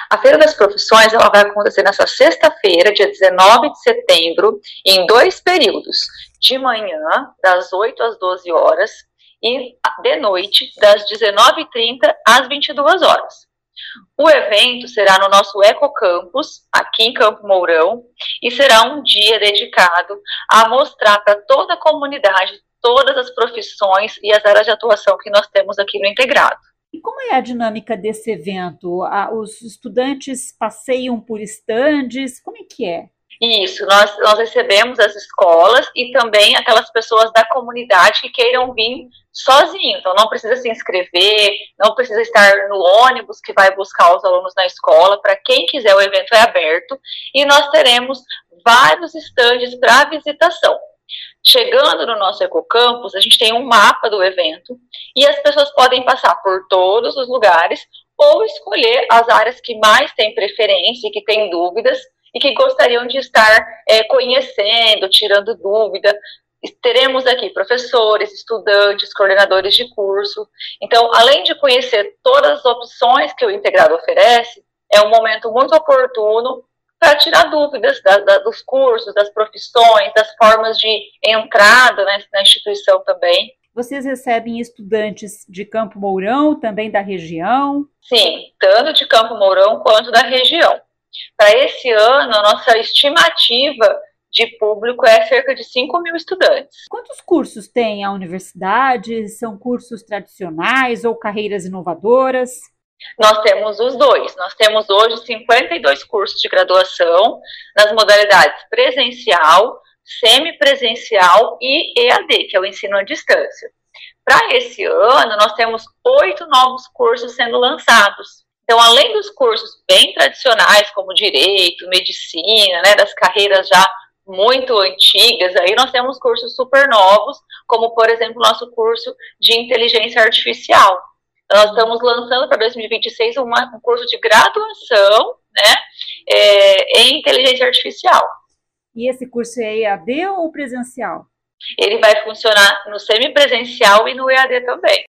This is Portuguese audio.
A Feira das Profissões ela vai acontecer nessa sexta-feira, dia 19 de setembro, em 2 períodos. De manhã, das 8 às 12 horas, e de noite, das 19h30 às 22 horas. O evento será no nosso Ecocampus, aqui em Campo Mourão, e será um dia dedicado a mostrar para toda a comunidade todas as profissões e as áreas de atuação que nós temos aqui no Integrado. E como é a dinâmica desse evento? Os estudantes passeiam por estandes? Como é que é? Isso, nós recebemos as escolas e também aquelas pessoas da comunidade que queiram vir sozinho. Então, não precisa se inscrever, não precisa estar no ônibus que vai buscar os alunos na escola. Para quem quiser, o evento é aberto e nós teremos vários estandes para visitação. Chegando no nosso Ecocampus, a gente tem um mapa do evento e as pessoas podem passar por todos os lugares ou escolher as áreas que mais têm preferência e que têm dúvidas e que gostariam de estar conhecendo, tirando dúvida. Teremos aqui professores, estudantes, coordenadores de curso. Então, além de conhecer todas as opções que o Integrado oferece, é um momento muito oportuno para tirar dúvidas dos cursos, das profissões, das formas de entrada, né, na instituição também. Vocês recebem estudantes de Campo Mourão, também da região? Sim, tanto de Campo Mourão quanto da região. Para esse ano, a nossa estimativa de público é cerca de 5.000 estudantes. Quantos cursos tem a universidade? São cursos tradicionais ou carreiras inovadoras? Nós temos os dois. Nós temos hoje 52 cursos de graduação nas modalidades presencial, semipresencial e EAD, que é o ensino à distância. Para esse ano, nós temos 8 novos cursos sendo lançados. Então, além dos cursos bem tradicionais, como direito, medicina, né, das carreiras já muito antigas, aí nós temos cursos super novos, como, por exemplo, o nosso curso de inteligência artificial. Nós estamos lançando para 2026 um curso de graduação, né, em inteligência artificial. E esse curso é EAD ou presencial? Ele vai funcionar no semipresencial e no EAD também.